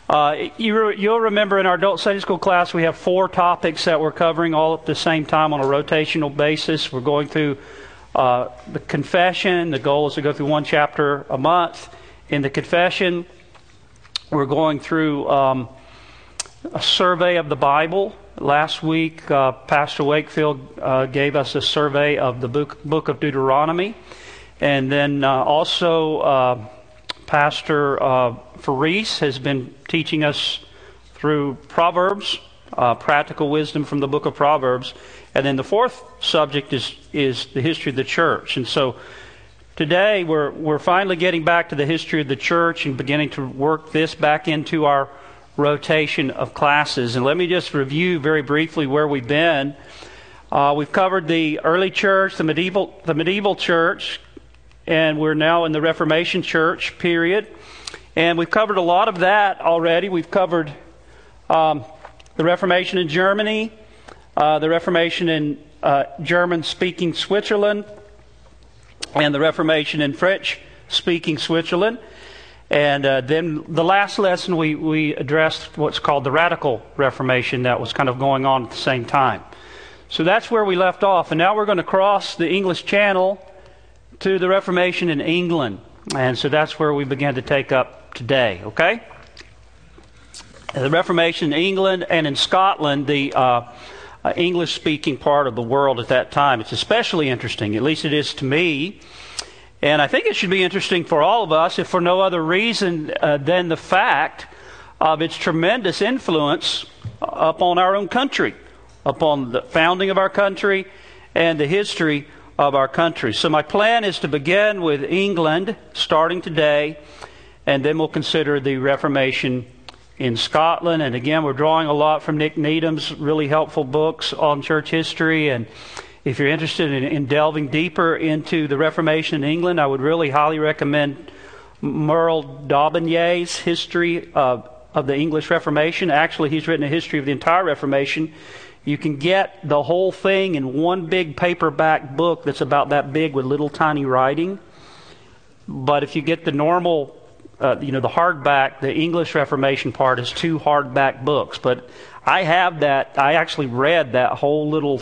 You'll remember in our adult Sunday school class we have 4 topics that we're covering all at the same time on a rotational basis. We're going through the confession. The goal is to go through 1 chapter a month. In the confession, we're going through a survey of the Bible. Last week, Pastor Wakefield gave us a survey of the book of Deuteronomy. And then also Pastor Faris has been teaching us through Proverbs, practical wisdom from the book of Proverbs. And then the 4th subject is the history of the church. And so today we're finally getting back to the history of the church and beginning to work this back into our rotation of classes. And let me just review very briefly where we've been. We've covered the early church, the medieval church, and we're now in the Reformation church period. And we've covered a lot of that already. We've covered the Reformation in Germany, the Reformation in German-speaking Switzerland, and the Reformation in French-speaking Switzerland. And then the last lesson we addressed what's called the Radical Reformation that was kind of going on at the same time. So that's where we left off. And now we're going to cross the English Channel to the Reformation in England. And so that's where we began to take up today, okay? The Reformation in England and in Scotland, the English-speaking part of the world at that time. It's especially interesting, at least it is to me. And I think it should be interesting for all of us, if for no other reason than the fact of its tremendous influence upon our own country, upon the founding of our country and the history of our country. So my plan is to begin with England, starting today, and then we'll consider the Reformation in Scotland. And again, we're drawing a lot from Nick Needham's really helpful books on church history. And if you're interested in delving deeper into the Reformation in England, I would really highly recommend Merle Daubigny's history of the English Reformation. Actually, he's written a history of the entire Reformation. You can get the whole thing in one big paperback book that's about that big with little tiny writing. But if you get the normal, the hardback, the English Reformation part is 2 hardback books. But I have that. I actually read that whole little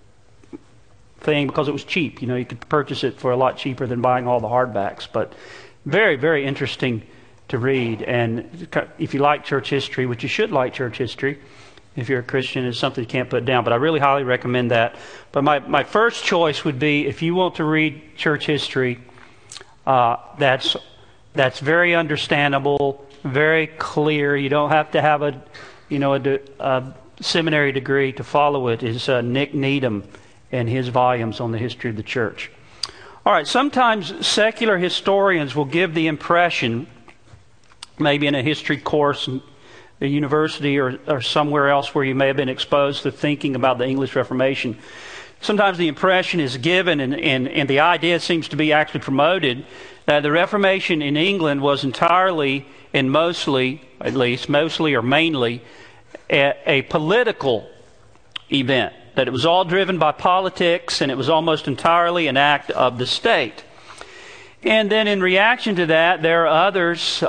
thing because it was cheap. You could purchase it for a lot cheaper than buying all the hardbacks. But very, very interesting to read. And if you like church history, which you should like church history, if you're a Christian, it's something you can't put down. But I really highly recommend that. But my first choice would be, if you want to read church history, that's very understandable, very clear. You don't have to have a seminary degree to follow it. Is Nick Needham and his volumes on the history of the church. All right, sometimes secular historians will give the impression, maybe in a history course in a university or somewhere else where you may have been exposed to thinking about the English Reformation, sometimes the impression is given, and the idea seems to be actually promoted, that the Reformation in England was entirely and mostly or mainly, a political event. That it was all driven by politics, and it was almost entirely an act of the state. And then in reaction to that, there are others,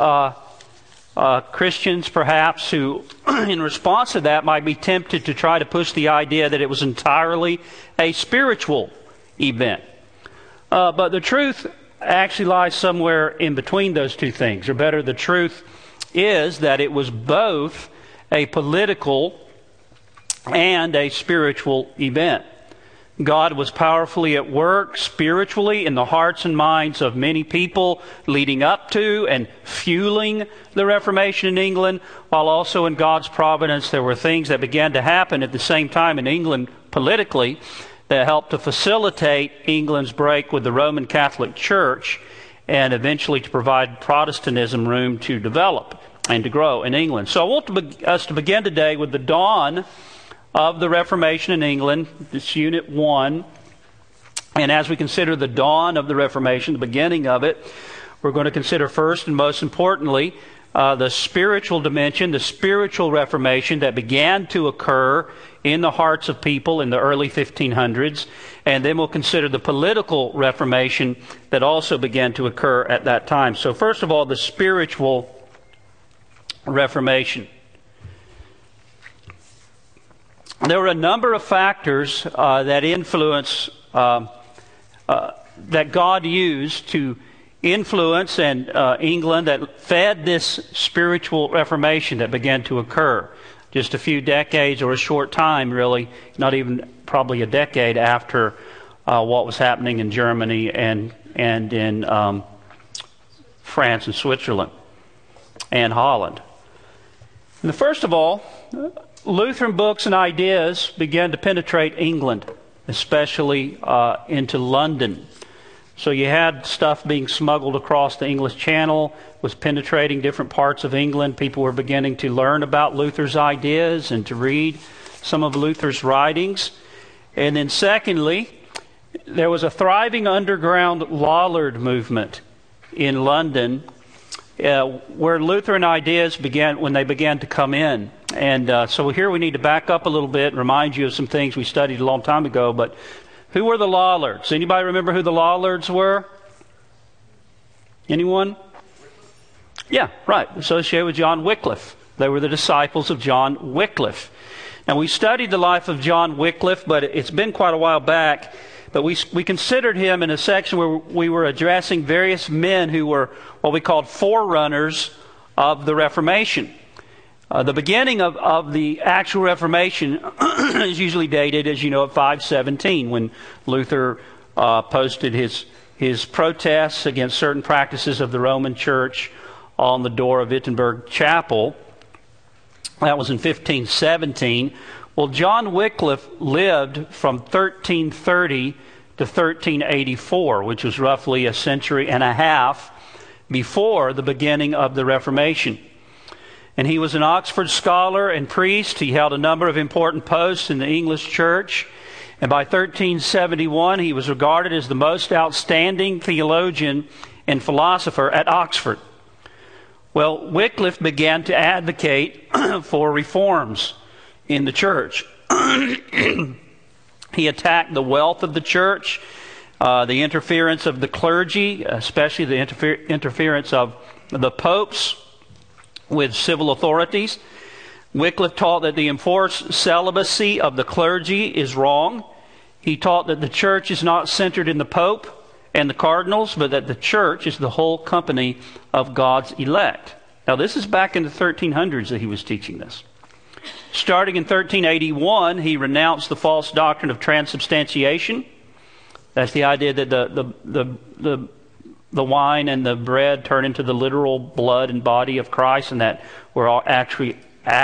Christians perhaps, who in response to that might be tempted to try to push the idea that it was entirely a spiritual event. But the truth actually lies somewhere in between those two things. Or better, the truth is that it was both a political and a spiritual event. God was powerfully at work spiritually in the hearts and minds of many people leading up to and fueling the Reformation in England, while also in God's providence there were things that began to happen at the same time in England politically that helped to facilitate England's break with the Roman Catholic Church and eventually to provide Protestantism room to develop and to grow in England. So I want us to begin today with the dawn of the Reformation in England. This Unit 1. And as we consider the dawn of the Reformation, the beginning of it, we're going to consider first and most importantly the spiritual dimension, the spiritual Reformation that began to occur in the hearts of people in the early 1500s. And then we'll consider the political Reformation that also began to occur at that time. So first of all, the spiritual Reformation. There were a number of factors that influence that God used to influence and England that fed this spiritual reformation that began to occur just a few decades or a short time, really, not even probably a decade after what was happening in Germany and in France and Switzerland and Holland. And first of all, Lutheran books and ideas began to penetrate England, especially into London. So you had stuff being smuggled across the English Channel, was penetrating different parts of England. People were beginning to learn about Luther's ideas and to read some of Luther's writings. And then secondly, there was a thriving underground Lollard movement in London where Lutheran ideas began to come in. And so here we need to back up a little bit and remind you of some things we studied a long time ago. But who were the Lollards? Anybody remember who the Lollards were? Anyone? Yeah, right. Associated with John Wycliffe. They were the disciples of John Wycliffe. Now, we studied the life of John Wycliffe, but it's been quite a while back. But we considered him in a section where we were addressing various men who were what we called forerunners of the Reformation. The beginning of the actual Reformation is usually dated, as you know, at 517, when Luther posted his protests against certain practices of the Roman Church on the door of Wittenberg Chapel. That was in 1517. Well, John Wycliffe lived from 1330 to 1384, which was roughly a century and a half before the beginning of the Reformation. And he was an Oxford scholar and priest. He held a number of important posts in the English church. And by 1371, he was regarded as the most outstanding theologian and philosopher at Oxford. Well, Wycliffe began to advocate for reforms in the church. He attacked the wealth of the church, the interference of the clergy, especially the interference of the popes with civil authorities. Wycliffe taught that the enforced celibacy of the clergy is wrong. He taught that the church is not centered in the pope and the cardinals, but that the church is the whole company of God's elect. Now, this is back in the 1300s that he was teaching this. Starting in 1381, he renounced the false doctrine of transubstantiation. That's the idea that the wine and the bread turn into the literal blood and body of Christ, and that we're all actually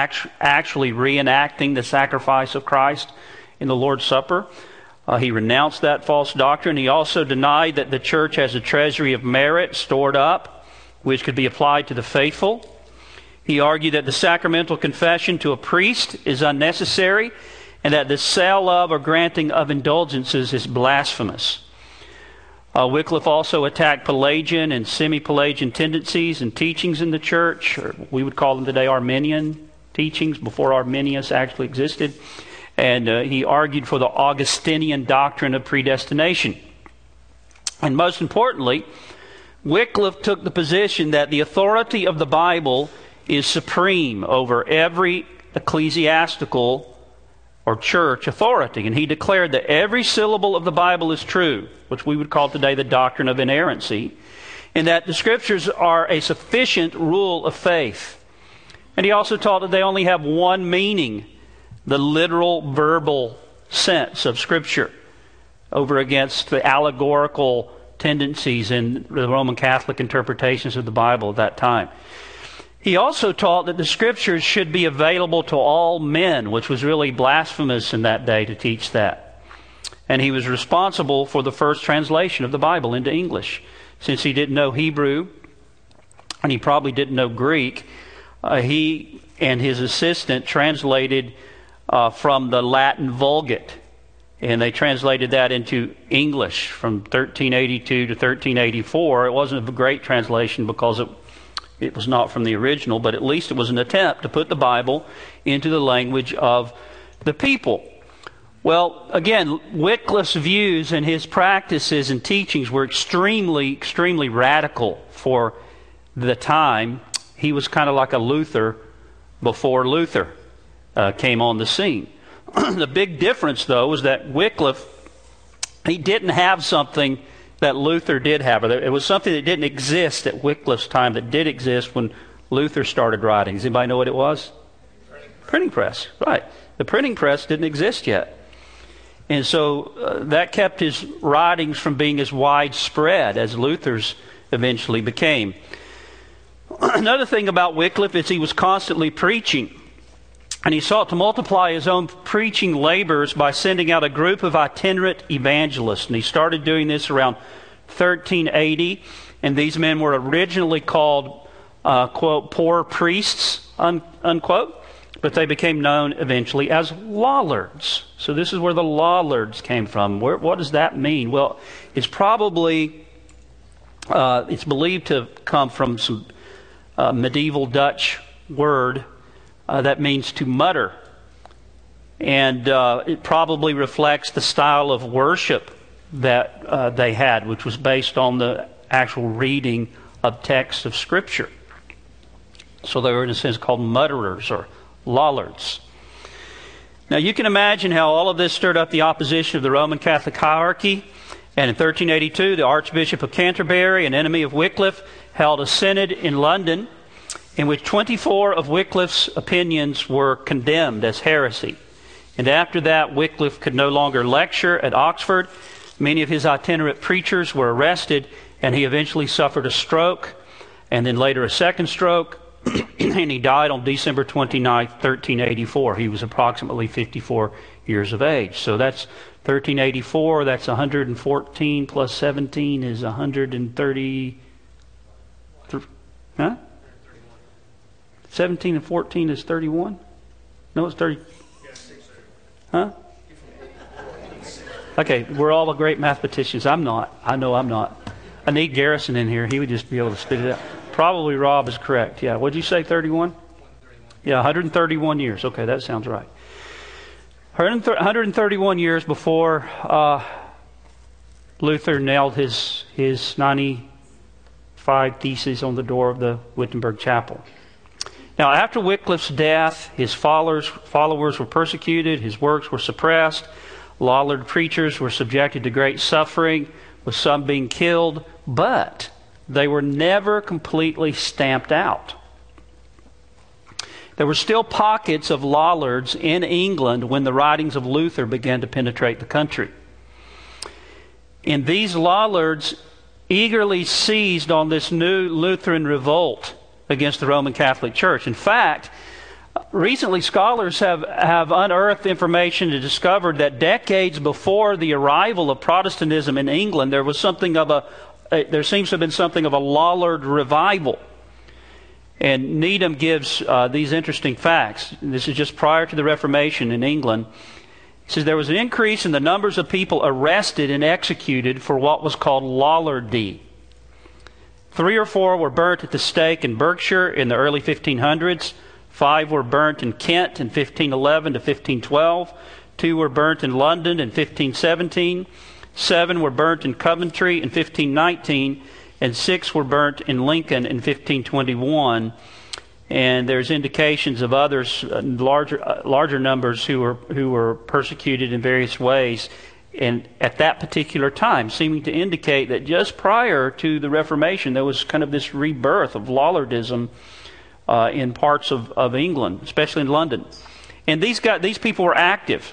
reenacting the sacrifice of Christ in the Lord's Supper. He renounced that false doctrine. He also denied that the church has a treasury of merit stored up, which could be applied to the faithful. He argued that the sacramental confession to a priest is unnecessary, and that the sale of or granting of indulgences is blasphemous. Wycliffe also attacked Pelagian and semi-Pelagian tendencies and teachings in the church, or we would call them today Arminian teachings, before Arminius actually existed. And he argued for the Augustinian doctrine of predestination. And most importantly, Wycliffe took the position that the authority of the Bible is supreme over every ecclesiastical or church authority. And he declared that every syllable of the Bible is true, which we would call today the doctrine of inerrancy, and that the Scriptures are a sufficient rule of faith. And he also taught that they only have one meaning, the literal verbal sense of Scripture, over against the allegorical tendencies in the Roman Catholic interpretations of the Bible at that time. He also taught that the Scriptures should be available to all men, which was really blasphemous in that day to teach that. And he was responsible for the first translation of the Bible into English. Since he didn't know Hebrew, and he probably didn't know Greek, he and his assistant translated from the Latin Vulgate. And they translated that into English from 1382 to 1384. It wasn't a great translation because it was not from the original, but at least it was an attempt to put the Bible into the language of the people. Well, again, Wycliffe's views and his practices and teachings were extremely, extremely radical for the time. He was kind of like a Luther before Luther came on the scene. The big difference, though, was that Wycliffe, he didn't have something that Luther did have. It was something that didn't exist at Wycliffe's time that did exist when Luther started writing. Does anybody know what it was? Printing press. Right. The printing press didn't exist yet. And so that kept his writings from being as widespread as Luther's eventually became. Another thing about Wycliffe is he was constantly preaching. And he sought to multiply his own preaching labors by sending out a group of itinerant evangelists. And he started doing this around 1380. And these men were originally called, quote, poor priests, unquote. But they became known eventually as Lollards. So this is where the Lollards came from. What does that mean? Well, it's probably, it's believed to have come from some medieval Dutch word that means to mutter. And it probably reflects the style of worship that they had, which was based on the actual reading of texts of Scripture. So they were, in a sense, called mutterers or Lollards. Now you can imagine how all of this stirred up the opposition of the Roman Catholic hierarchy. And in 1382, the Archbishop of Canterbury, an enemy of Wycliffe, held a synod in London in which 24 of Wycliffe's opinions were condemned as heresy. And after that, Wycliffe could no longer lecture at Oxford. Many of his itinerant preachers were arrested, and he eventually suffered a stroke, and then later a second stroke, and he died on December 29th, 1384. He was approximately 54 years of age. So that's 1384, that's 114 plus 17 is 130... Huh? 17 and 14 is 31? No, it's 30. Huh? Okay, we're all great mathematicians. I'm not. I know I'm not. I need Garrison in here. He would just be able to spit it out. Probably Rob is correct. Yeah, what'd you say, 31? Yeah, 131 years. Okay, that sounds right. 131 years before Luther nailed his 95 theses on the door of the Wittenberg Chapel. Now, after Wycliffe's death, his followers were persecuted, his works were suppressed, Lollard preachers were subjected to great suffering, with some being killed, but they were never completely stamped out. There were still pockets of Lollards in England when the writings of Luther began to penetrate the country. And these Lollards eagerly seized on this new Lutheran revolt against the Roman Catholic Church. In fact, recently scholars have unearthed information and discovered that decades before the arrival of Protestantism in England, there seems to have been something of a Lollard revival. And Needham gives these interesting facts. This is just prior to the Reformation in England. He says there was an increase in the numbers of people arrested and executed for what was called Lollardy. 3 or 4 were burnt at the stake in Berkshire in the early 1500s. 5 were burnt in Kent in 1511 to 1512. 2 were burnt in London in 1517. 7 were burnt in Coventry in 1519. And 6 were burnt in Lincoln in 1521. And there's indications of others, larger numbers, who were persecuted in various ways. And at that particular time, seeming to indicate that just prior to the Reformation, there was kind of this rebirth of Lollardism in parts of England, especially in London. And these people were active.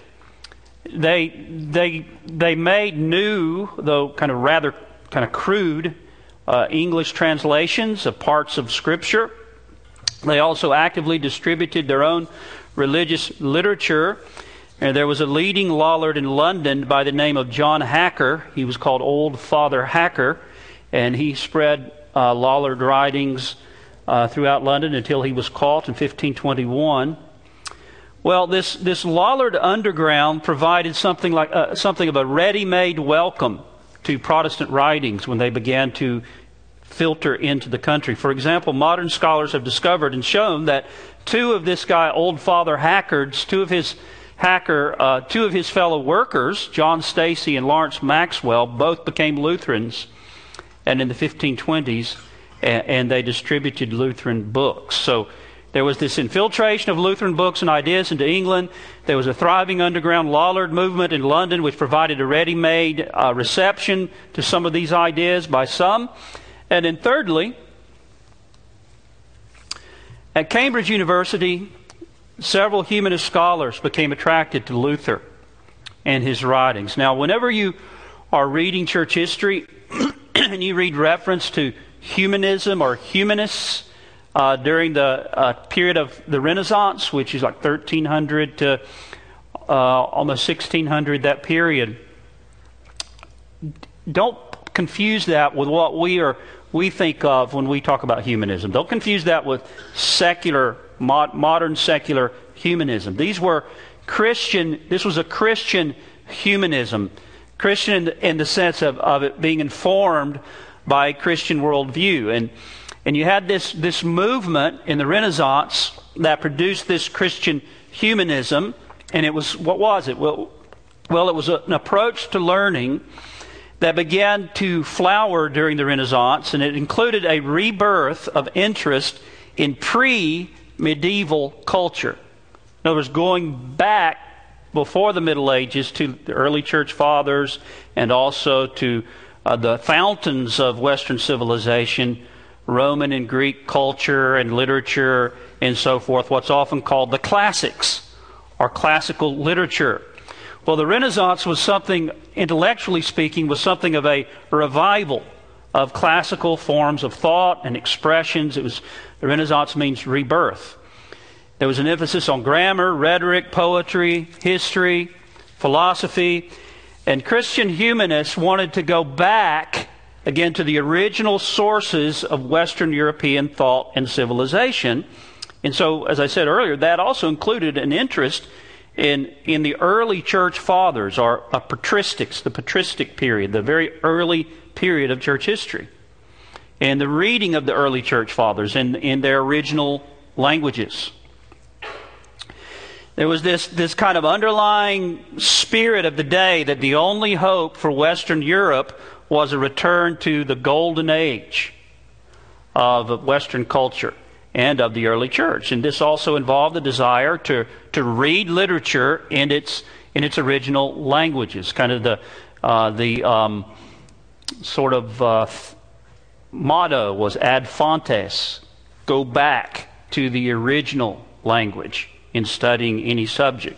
They made new, though rather crude, English translations of parts of Scripture. They also actively distributed their own religious literature. And there was a leading Lollard in London by the name of John Hacker. He was called Old Father Hacker, and he spread Lollard writings throughout London until he was caught in 1521. Well, this Lollard underground provided something of a ready-made welcome to Protestant writings when they began to filter into the country. For example, modern scholars have discovered and shown that two of this guy, Old Father Hacker's, two of his fellow workers, John Stacy and Lawrence Maxwell, both became Lutherans, and in the 1520s. and they distributed Lutheran books. So there was this infiltration of Lutheran books and ideas into England. There was a thriving underground Lollard movement in London, which provided a ready-made reception to some of these ideas by some. And then thirdly, at Cambridge University, several humanist scholars became attracted to Luther and his writings. Now, whenever you are reading church history and you read reference to humanism or humanists during the period of the Renaissance, which is like 1300 to almost 1600, that period, don't confuse that with what we think of when we talk about humanism. Don't confuse that with secular, modern secular humanism. This was a Christian humanism. Christian in the sense of it being informed by a Christian worldview. And you had this movement in the Renaissance that produced this Christian humanism. And it was, what was it? Well, it was an approach to learning that began to flower during the Renaissance, and it included a rebirth of interest in pre-medieval culture. In other words, going back before the Middle Ages to the early church fathers and also to the fountains of Western civilization, Roman and Greek culture and literature and so forth, what's often called the classics or classical literature. Well, the Renaissance was something, intellectually speaking, was something of a revival of classical forms of thought and expressions. The Renaissance means rebirth. There was an emphasis on grammar, rhetoric, poetry, history, philosophy, and Christian humanists wanted to go back again to the original sources of Western European thought and civilization. And so, as I said earlier, that also included an interest in the early church fathers, or patristics, the patristic period, the very early period of church history, and the reading of the early church fathers in their original languages. There was this kind of underlying spirit of the day that the only hope for Western Europe was a return to the golden age of Western culture and of the early church. And this also involved the desire to read literature in its original languages. Kind of the sort of motto was ad fontes, go back to the original language in studying any subject.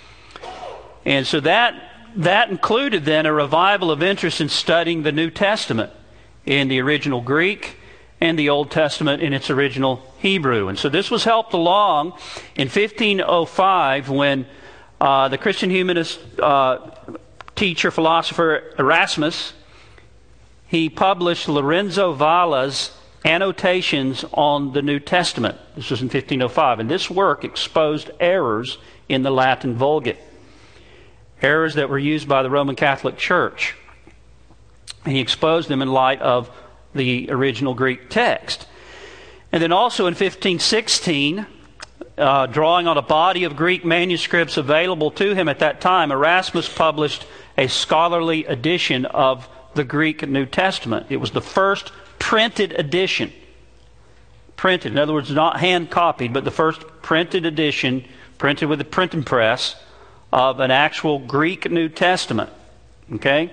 And so that included then a revival of interest in studying the New Testament in the original Greek and the Old Testament in its original Hebrew. And so this was helped along in 1505 when the Christian humanist teacher, philosopher Erasmus, he published Lorenzo Valla's Annotations on the New Testament. This was in 1505. And this work exposed errors in the Latin Vulgate, errors that were used by the Roman Catholic Church. And he exposed them in light of the original Greek text. And then also in 1516, drawing on a body of Greek manuscripts available to him at that time, Erasmus published a scholarly edition of the Greek New Testament. It was the first printed edition. Printed, in other words, not hand copied, but the first printed edition, printed with a printing press, of an actual Greek New Testament. Okay?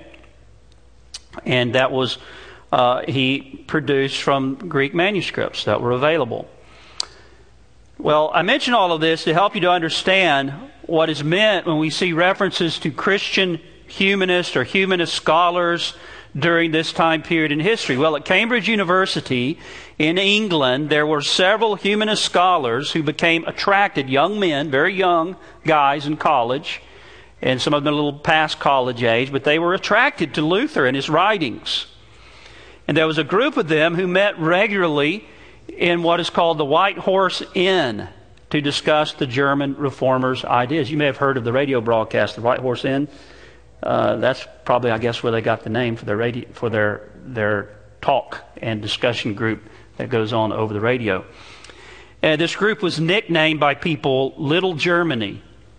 And that was he produced from Greek manuscripts that were available. Well, I mention all of this to help you to understand what is meant when we see references to Christian humanists or humanist scholars during this time period in history. Well, at Cambridge University in England, there were several humanist scholars who became attracted, young men, very young guys in college, and some of them a little past college age, but they were attracted to Luther and his writings. And there was a group of them who met regularly in what is called the White Horse Inn to discuss the German reformers' ideas. You may have heard of the radio broadcast, the White Horse Inn. That's probably, I guess, where they got the name for their talk and discussion group that goes on over the radio. And this group was nicknamed by people Little Germany.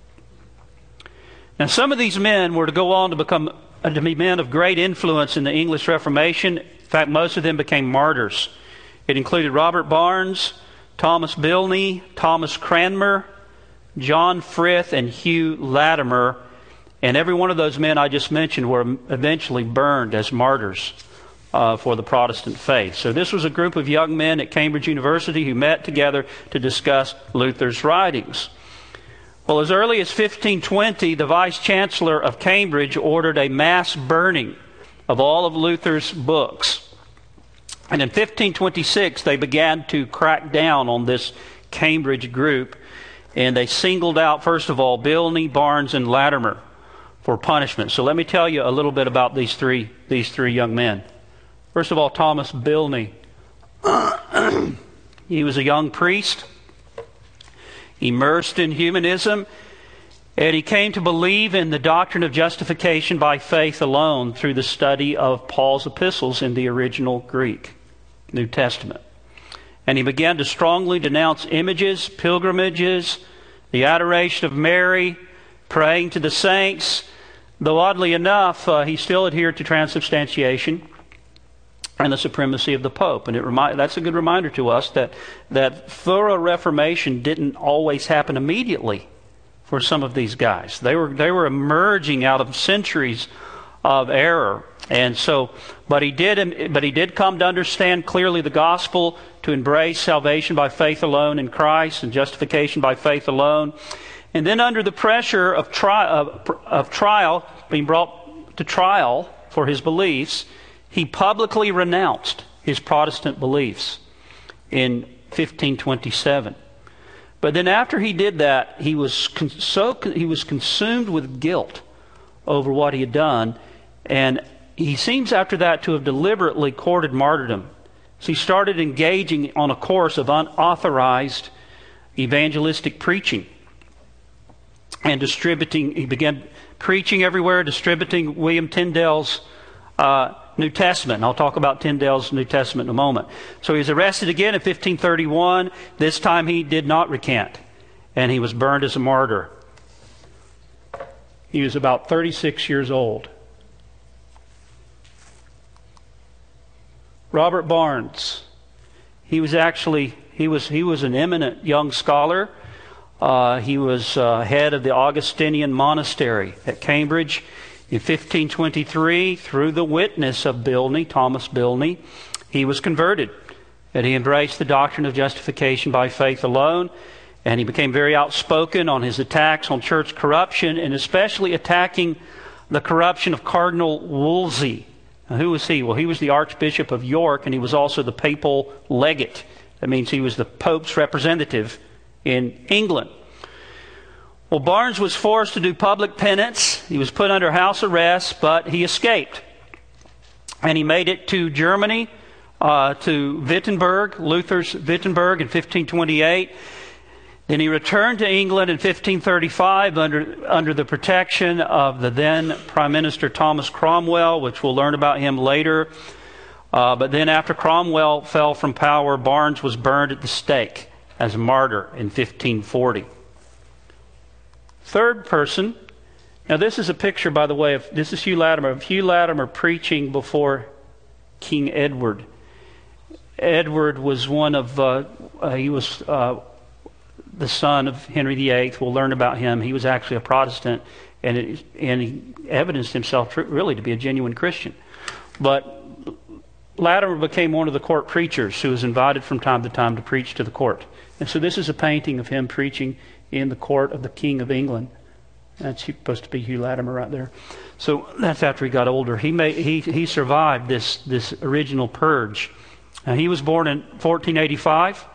Now, some of these men were to go on to be men of great influence in the English Reformation. In fact, most of them became martyrs It included Robert Barnes, Thomas Bilney, Thomas Cranmer, John Frith, and Hugh Latimer. And every one of those men I just mentioned were eventually burned as martyrs for the Protestant faith. So this was a group of young men at Cambridge University who met together to discuss Luther's writings. Well, as early as 1520, the Vice-Chancellor of Cambridge ordered a mass burning of all of Luther's books. And in 1526, they began to crack down on this Cambridge group, and they singled out, first of all, Bilney, Barnes, and Latimer for punishment. So let me tell you a little bit about these three young men. First of all, Thomas Bilney. He was a young priest, immersed in humanism, and he came to believe in the doctrine of justification by faith alone through the study of Paul's epistles in the original Greek, New Testament. And he began to strongly denounce images, pilgrimages, the adoration of Mary, praying to the saints, though oddly enough, he still adhered to transubstantiation and the supremacy of the Pope. And that's a good reminder to us that thorough reformation didn't always happen immediately for some of these guys. They were emerging out of centuries of error. And so, but he did come to understand clearly the gospel, to embrace salvation by faith alone in Christ and justification by faith alone. And then under the pressure of trial, being brought to trial for his beliefs, he publicly renounced his Protestant beliefs in 1527. But then after he did that, he was consumed with guilt over what he had done, and he seems after that to have deliberately courted martyrdom. So he started engaging on a course of unauthorized evangelistic preaching and distributing. He began preaching everywhere, distributing William Tyndale's New Testament. And I'll talk about Tyndale's New Testament in a moment. So he was arrested again in 1531. This time he did not recant, and he was burned as a martyr. He was about 36 years old. Robert Barnes. He was an eminent young scholar. He was head of the Augustinian monastery at Cambridge. In 1523, through the witness of Bilney, Thomas Bilney, he was converted, and he embraced the doctrine of justification by faith alone, and he became very outspoken on his attacks on church corruption, and especially attacking the corruption of Cardinal Wolsey. Now, who was he? Well, he was the Archbishop of York, and he was also the papal legate. That means he was the Pope's representative in England. Well, Barnes was forced to do public penance. He was put under house arrest, but he escaped. And he made it to Germany, to Wittenberg, Luther's Wittenberg in 1528. Then he returned to England in 1535 under the protection of the then Prime Minister Thomas Cromwell, which we'll learn about him later. But then after Cromwell fell from power, Barnes was burned at the stake as a martyr in 1540. Third person. Now this is a picture, by the way, this is Hugh Latimer, of Hugh Latimer preaching before King Edward. Edward was he was the son of Henry VIII. We'll learn about him. He was actually a Protestant, and he evidenced himself really to be a genuine Christian. But Latimer became one of the court preachers who was invited from time to time to preach to the court. And so this is a painting of him preaching in the court of the King of England. That's supposed to be Hugh Latimer right there. So that's after he got older. He survived this original purge. He was born in 1485.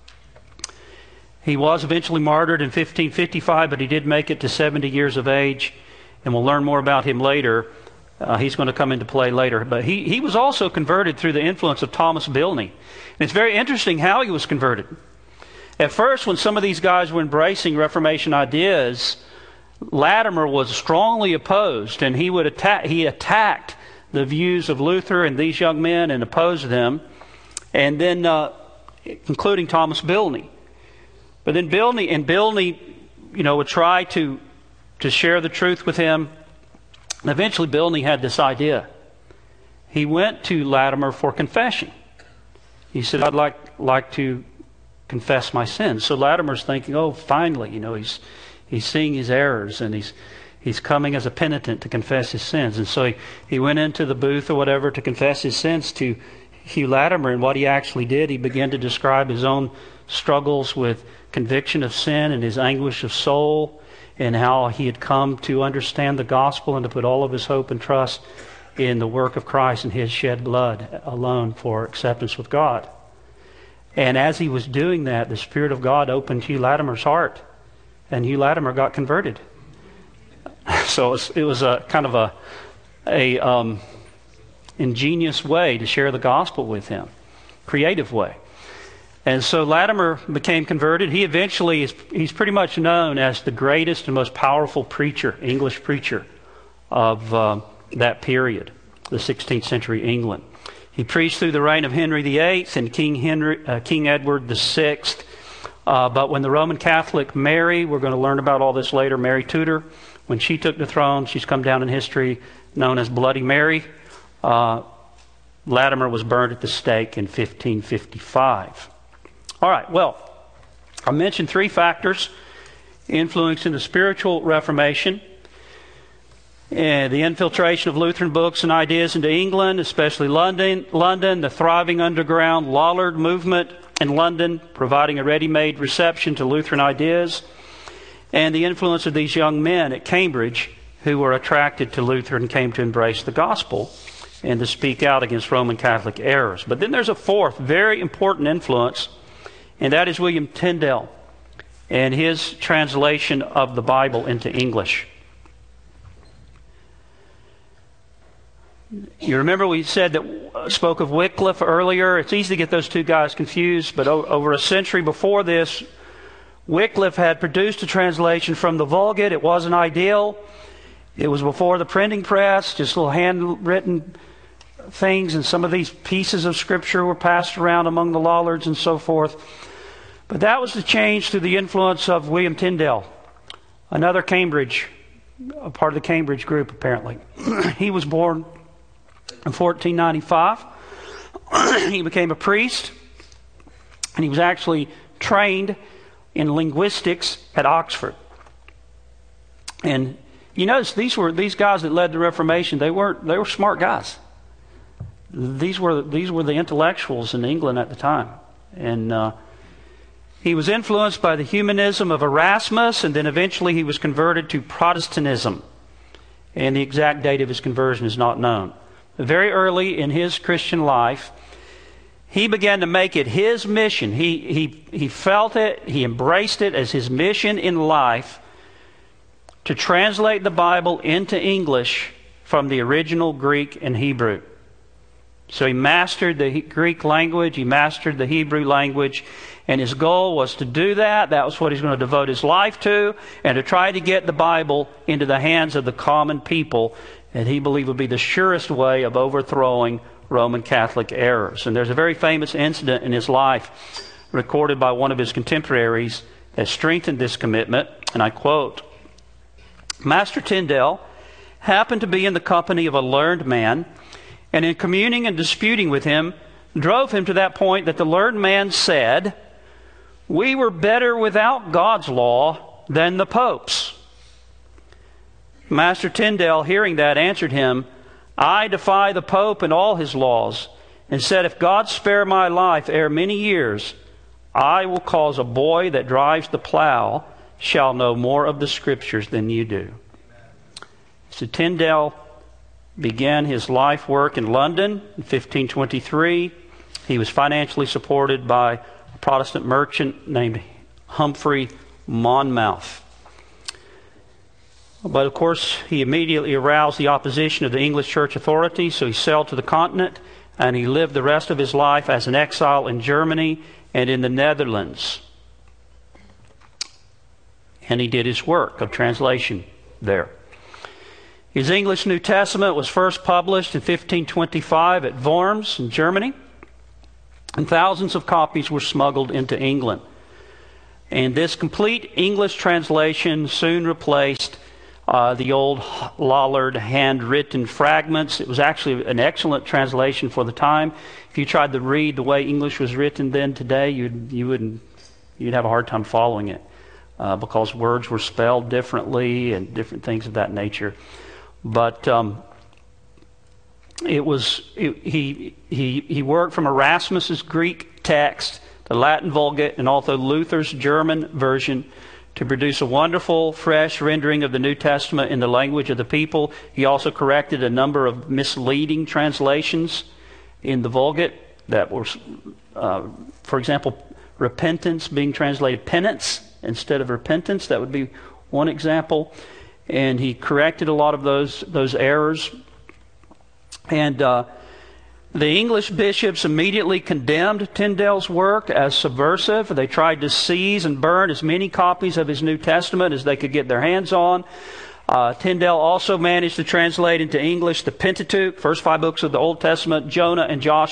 He was eventually martyred in 1555, but he did make it to 70 years of age, and we'll learn more about him later. He's going to come into play later. But he was also converted through the influence of Thomas Bilney. And it's very interesting how he was converted. At first, when some of these guys were embracing Reformation ideas, Latimer was strongly opposed, and he attacked the views of Luther and these young men and opposed them, and then including Thomas Bilney. But then Bilney, would try to share the truth with him. And eventually, Bilney had this idea. He went to Latimer for confession. He said, I'd like to confess my sins. So Latimer's thinking, oh, finally, he's seeing his errors, and he's coming as a penitent to confess his sins. And so he went into the booth or whatever to confess his sins to Hugh Latimer, and what he actually did, he began to describe his own struggles with conviction of sin and his anguish of soul, and how he had come to understand the gospel and to put all of his hope and trust in the work of Christ and his shed blood alone for acceptance with God. And as he was doing that, the Spirit of God opened Hugh Latimer's heart, and Hugh Latimer got converted. So it was a kind of a ingenious way to share the gospel with him, creative way. And so Latimer became converted. He eventually he's pretty much known as the greatest and most powerful preacher, English preacher of that period, the 16th century England. He preached through the reign of Henry VIII and King Edward VI. But when the Roman Catholic Mary, we're going to learn about all this later, Mary Tudor, when she took the throne, she's come down in history known as Bloody Mary. Latimer was burned at the stake in 1555. All right, well, I mentioned three factors influencing the spiritual Reformation. And the infiltration of Lutheran books and ideas into England, especially London, the thriving underground Lollard movement in London, providing a ready-made reception to Lutheran ideas, and the influence of these young men at Cambridge who were attracted to Luther and came to embrace the gospel and to speak out against Roman Catholic errors. But then there's a fourth very important influence, and that is William Tyndale and his translation of the Bible into English. You remember we said that spoke of Wycliffe earlier. It's easy to get those two guys confused, but over a century before this, Wycliffe had produced a translation from the Vulgate. It wasn't ideal. It was before the printing press, just little handwritten things, and some of these pieces of Scripture were passed around among the Lollards and so forth. But that was the change through the influence of William Tyndale, another Cambridge, a part of the Cambridge group apparently. He was born in 1495. He became a priest, and he was actually trained in linguistics at Oxford. And you notice these guys that led the Reformation, they were smart guys. These were the intellectuals in England at the time. And he was influenced by the humanism of Erasmus, and then eventually he was converted to Protestantism. And the exact date of his conversion is not known. Very early in his Christian life, he began to make it his mission. He felt it, he embraced it as his mission in life to translate the Bible into English from the original Greek and Hebrew. So he mastered the Greek language, he mastered the Hebrew language, and his goal was to do that. That was what he's going to devote his life to, and to try to get the Bible into the hands of the common people, and he believed would be the surest way of overthrowing Roman Catholic errors. And there's a very famous incident in his life recorded by one of his contemporaries that strengthened this commitment, and I quote, "Master Tyndale happened to be in the company of a learned man, and in communing and disputing with him, drove him to that point that the learned man said, 'We were better without God's law than the Pope's.' Master Tyndale, hearing that, answered him, 'I defy the Pope and all his laws,' and said, 'If God spare my life ere many years, I will cause a boy that drives the plow shall know more of the Scriptures than you do.'" So Tyndale began his life work in London in 1523. He was financially supported by a Protestant merchant named Humphrey Monmouth. But of course, he immediately aroused the opposition of the English church authorities, so he sailed to the continent, and he lived the rest of his life as an exile in Germany and in the Netherlands. And he did his work of translation there. His English New Testament was first published in 1525 at Worms in Germany, and thousands of copies were smuggled into England. And this complete English translation soon replaced the old Lollard handwritten fragments. It was actually an excellent translation for the time. If you tried to read the way English was written then today, you'd have a hard time following it because words were spelled differently and different things of that nature. But he worked from Erasmus's Greek text, the Latin Vulgate, and also Luther's German version to produce a wonderful, fresh rendering of the New Testament in the language of the people. He also corrected a number of misleading translations in the Vulgate that were, for example, repentance being translated penance instead of repentance. That would be one example. And he corrected a lot of those errors. And the English bishops immediately condemned Tyndale's work as subversive. They tried to seize and burn as many copies of his New Testament as they could get their hands on. Tyndale also managed to translate into English the Pentateuch, first 5 books of the Old Testament, Jonah,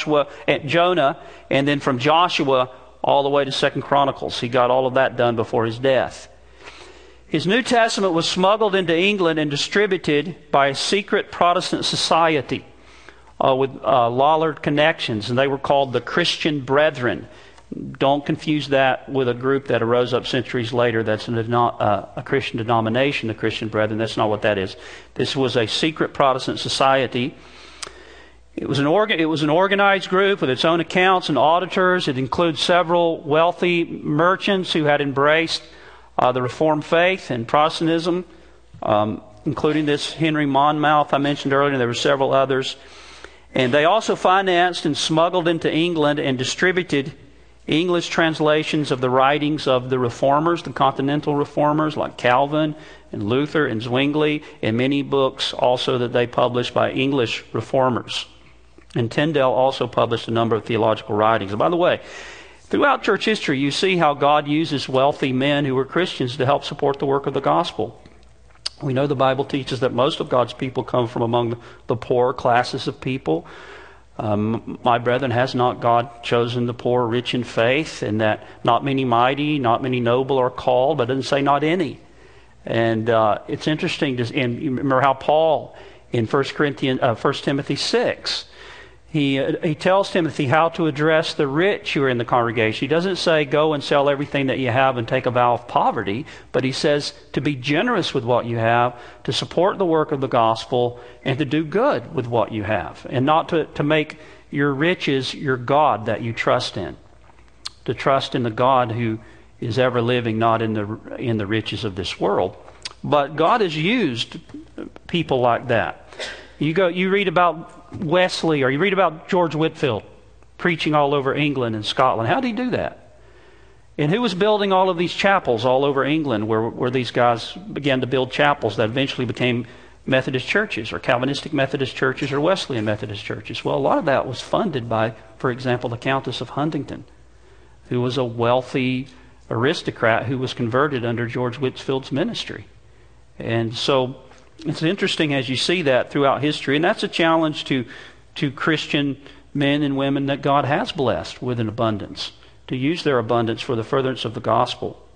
and then from Joshua all the way to 2 Chronicles. He got all of that done before his death. His New Testament was smuggled into England and distributed by a secret Protestant society with Lollard connections, and they were called the Christian Brethren. Don't confuse that with a group that arose up centuries later that's a Christian denomination, the Christian Brethren. That's not what that is. This was a secret Protestant society. It was an organized group with its own accounts and auditors. It includes several wealthy merchants who had embraced the Reformed faith and Protestantism, including this Henry Monmouth I mentioned earlier. There were several others. And they also financed and smuggled into England and distributed English translations of the writings of the Reformers, the Continental Reformers like Calvin and Luther and Zwingli, and many books also that they published by English Reformers. And Tyndale also published a number of theological writings. And by the way, throughout church history, you see how God uses wealthy men who were Christians to help support the work of the gospel. We know the Bible teaches that most of God's people come from among the poorer classes of people. My brethren, has not God chosen the poor rich in faith, and that not many mighty, not many noble are called, but it doesn't say not any. And it's interesting, and you remember how Paul in 1 Timothy 6, he tells Timothy how to address the rich who are in the congregation. He doesn't say go and sell everything that you have and take a vow of poverty, but he says to be generous with what you have, to support the work of the gospel, and to do good with what you have, and not to make your riches your God that you trust in. To trust in the God who is ever living, not in the riches of this world. But God has used people like that. You read about Wesley, or you read about George Whitefield preaching all over England and Scotland. How did he do that? And who was building all of these chapels all over England where these guys began to build chapels that eventually became Methodist churches, or Calvinistic Methodist churches, or Wesleyan Methodist churches? Well, a lot of that was funded by, for example, the Countess of Huntingdon, who was a wealthy aristocrat who was converted under George Whitefield's ministry. And so it's interesting as you see that throughout history, and that's a challenge to Christian men and women that God has blessed with an abundance, to use their abundance for the furtherance of the gospel.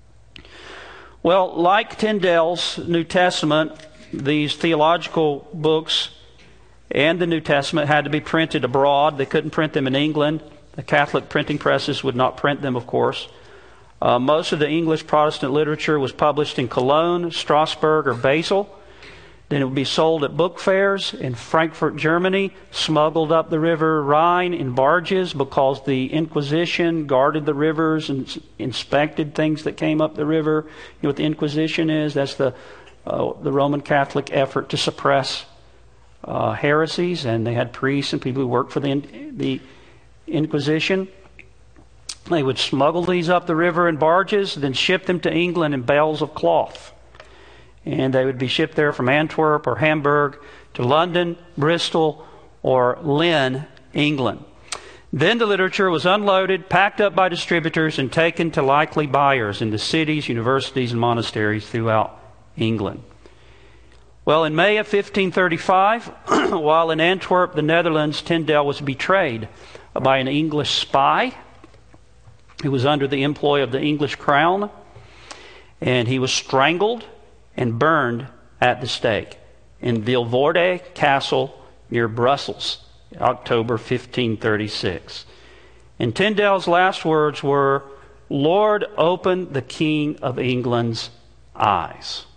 Well, like Tyndale's New Testament, these theological books and the New Testament had to be printed abroad. They couldn't print them in England. The Catholic printing presses would not print them, of course. Most of the English Protestant literature was published in Cologne, Strasbourg, or Basel. Then it would be sold at book fairs in Frankfurt, Germany, smuggled up the river Rhine in barges because the Inquisition guarded the rivers and inspected things that came up the river. You know what the Inquisition is? That's the Roman Catholic effort to suppress heresies, and they had priests and people who worked for the Inquisition. They would smuggle these up the river in barges, then ship them to England in bales of cloth. And they would be shipped there from Antwerp or Hamburg to London, Bristol, or Lynn, England. Then the literature was unloaded, packed up by distributors, and taken to likely buyers in the cities, universities, and monasteries throughout England. Well, in May of 1535, while in Antwerp, the Netherlands, Tyndale was betrayed by an English spy who was under the employ of the English crown, and he was strangled and burned at the stake in Vilvoorde Castle near Brussels, October 1536. And Tyndale's last words were, "Lord, open the King of England's eyes."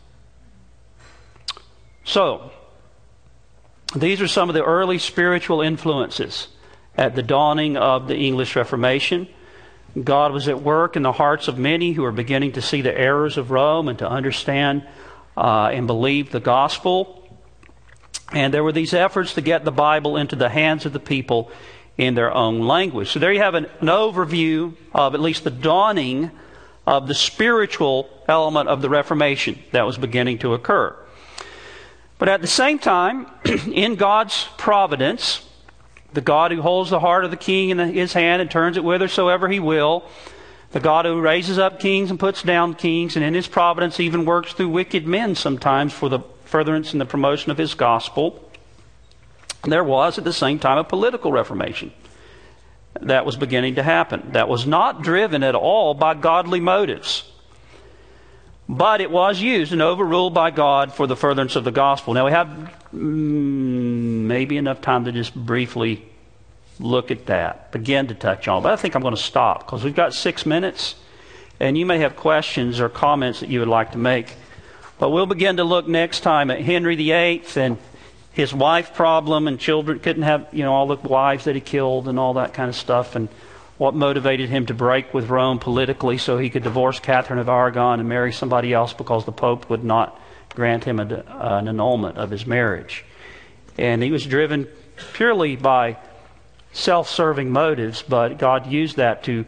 So, these are some of the early spiritual influences at the dawning of the English Reformation. God was at work in the hearts of many who were beginning to see the errors of Rome and to understand and believe the gospel. And there were these efforts to get the Bible into the hands of the people in their own language. So there you have an overview of at least the dawning of the spiritual element of the Reformation that was beginning to occur. But at the same time, in God's providence, the God who holds the heart of the king in his hand and turns it whithersoever he will, the God who raises up kings and puts down kings, and in his providence even works through wicked men sometimes for the furtherance and the promotion of his gospel, there was at the same time a political reformation that was beginning to happen, that was not driven at all by godly motives. But it was used and overruled by God for the furtherance of the gospel. Now we have maybe enough time to just briefly look at that, begin to touch on. But I think I'm going to stop because we've got 6 minutes and you may have questions or comments that you would like to make. But we'll begin to look next time at Henry VIII and his wife problem, and children couldn't have, all the wives that he killed and all that kind of stuff, and what motivated him to break with Rome politically so he could divorce Catherine of Aragon and marry somebody else because the Pope would not grant him an annulment of his marriage. And he was driven purely by self-serving motives, but God used that to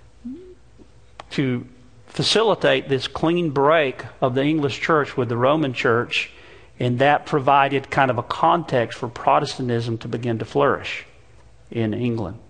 facilitate this clean break of the English church with the Roman church, and that provided kind of a context for Protestantism to begin to flourish in England.